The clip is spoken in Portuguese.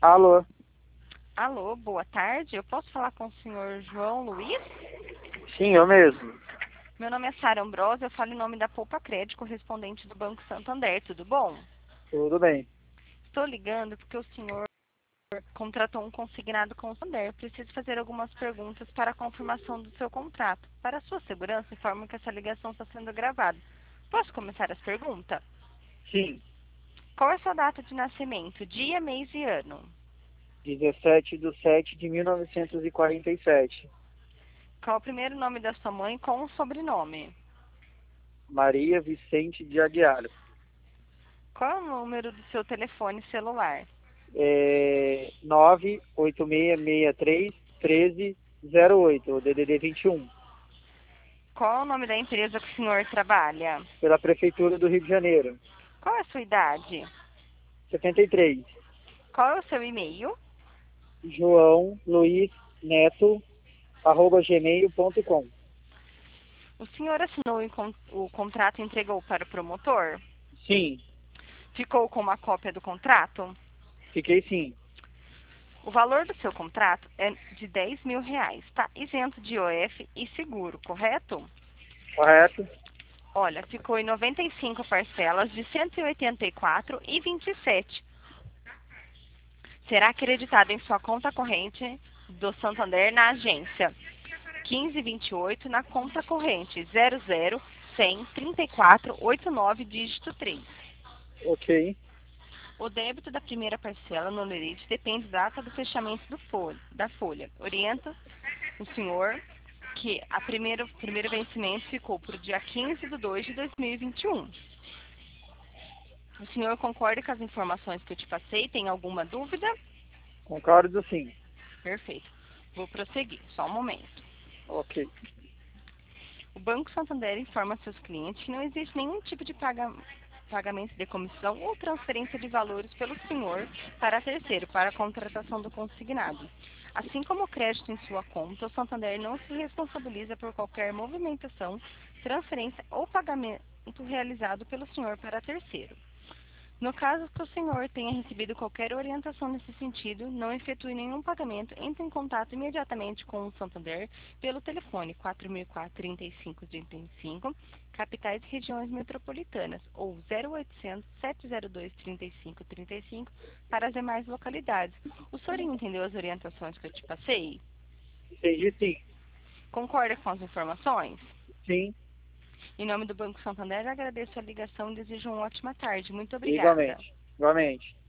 Alô? Alô, boa tarde. Eu posso falar com o senhor João Luiz? Sim, eu mesmo. Meu nome é Sara Ambrosio, eu falo em nome da Poupa Crédito, correspondente do Banco Santander. Tudo bom? Tudo bem. Estou ligando porque o senhor contratou um consignado com o Santander. Preciso fazer algumas perguntas para a confirmação do seu contrato. Para sua segurança, informo que essa ligação está sendo gravada. Posso começar as perguntas? Sim, Qual é a sua data de nascimento? Dia, mês e ano? 17/7/1947. Qual é o primeiro nome da sua mãe com o sobrenome? Maria Vicente de Aguiar. Qual é o número do seu telefone celular? 98663-1308, o DDD 21, Qual é o nome da empresa que o senhor trabalha? pela Prefeitura do Rio de Janeiro. Qual é a sua idade? 73. Qual é o seu e-mail? João Luiz Neto, @gmail.com. O senhor assinou o contrato e entregou para o promotor? Sim, Ficou com uma cópia do contrato? fiquei sim. O valor do seu contrato é de R$ 10.000. Está isento de IOF e seguro, correto? Correto? Olha, ficou em 95 parcelas de 184,27. Será acreditado em sua conta corrente do Santander na agência 1528 na conta corrente 00-100-3489, dígito 3. Ok. O débito da primeira parcela no lerite depende da data do fechamento da folha. Orienta o senhor que o primeiro vencimento ficou para o dia 15/2/2021. O senhor concorda com as informações que eu te passei? Tem alguma dúvida? Concordo sim. Perfeito. Vou prosseguir. Só um momento. Ok. O Banco Santander informa seus clientes que não existe nenhum tipo de pagamento de comissão ou transferência de valores pelo senhor para terceiro, para a contratação do consignado. Assim como o crédito em sua conta, o Santander não se responsabiliza por qualquer movimentação, transferência ou pagamento realizado pelo senhor para terceiro. No caso que o senhor tenha recebido qualquer orientação nesse sentido, não efetue nenhum pagamento, entre em contato imediatamente com o Santander pelo telefone 4004-3535, capitais e regiões metropolitanas, ou 0800 702 3535 para as demais localidades. O senhor entendeu as orientações que eu te passei? Entendi sim. Concorda com as informações? Sim, Em nome do Banco Santander, agradeço a ligação e desejo uma ótima tarde. Muito obrigada. igualmente. Igualmente.